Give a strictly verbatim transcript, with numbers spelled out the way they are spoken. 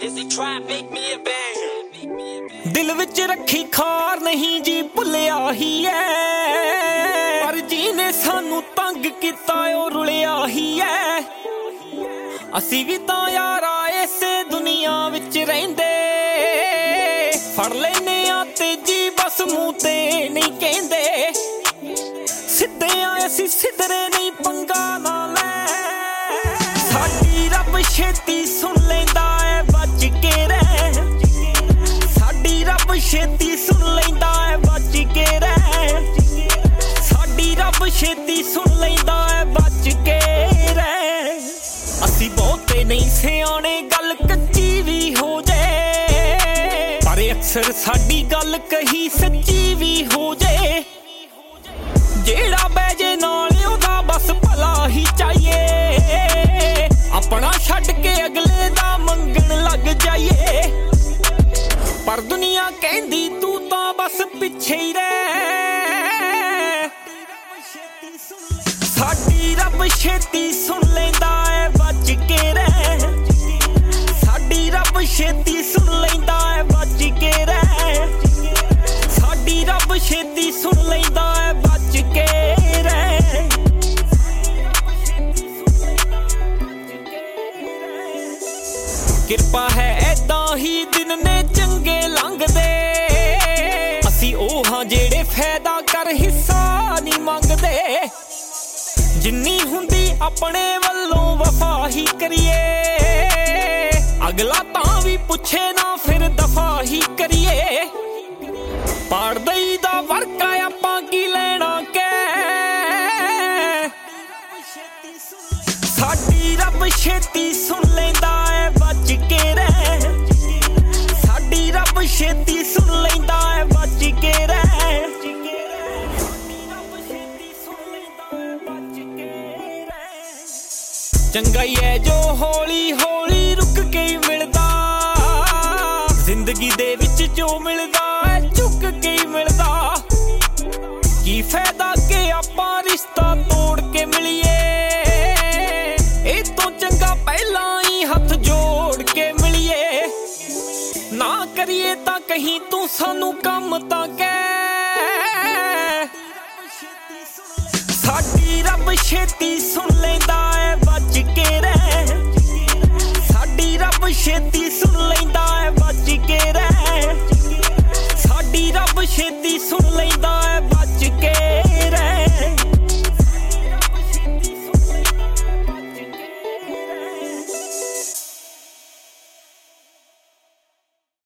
दिल विच रखी खार नहीं जी भुलिया ही है, पर जीने सानू तंग किता ओ रुलिया ही है। असी भी तां यारा इसे दुनिया विच रहिंदे, फड़ लैने आ तेजी बस मूंह ते नहीं कहंदे। सिद्धे आ असी सिद्धरे नहीं पंगा ना लै, साडी रब छेती सुन लैंदा है बच के रह। साडी रब छेती सुन लैंदा है बच के रह, साडी रब छेती सुन लैंदा है बच के रह। असी बहुते नहीं सियाने गल कच्ची भी हो जाए, पर अक्सर साडी गल कही सच्ची भी हो जाए। जेड़ा बैजे नाल ओदा बस भला ही चाहिए, अपना छड्ड के अगले दा मंगण लग जाइए। पर दुनिया कहंदी तू तां बस पिछे ही रह, साडी रब छेती सुन लैंदा है बच के रह। साडी रब छेती सुन लैंदा है बच के रह, साडी रब छेती सुन लैंदा है बच के रह। किरपा है ऐदां ही दिन ने चंगे लंघदे, असी ओह हां जेड़े फायदा कर हिस्सा नहीं मंगदे। जिन्नी हुंदी अपने वल्लों वफा ही करिए, अगला तां भी पुछे ना फिर दफा ही करिए। पाड़ दई दा वर्क आया आपां की लेना कै, साडी रब छेती सुन लैंदा है बच के रह। साडी रब छेती सुन लैंदा है बच के रह। चंगा ही है जो हौली हौली रुक के ही मिलदा, जिंदगी दे विच जो मिलदा है झुक के ही मिलदा। की फायदा के आपां रिश्ता तोड़ के मिलिए, ए तो चंगा पहला ही हथ जोड़ के मिलिए। ना करिए तां कहीं तू सानू कम तां कह, साडी रब छेती सुन लैंदा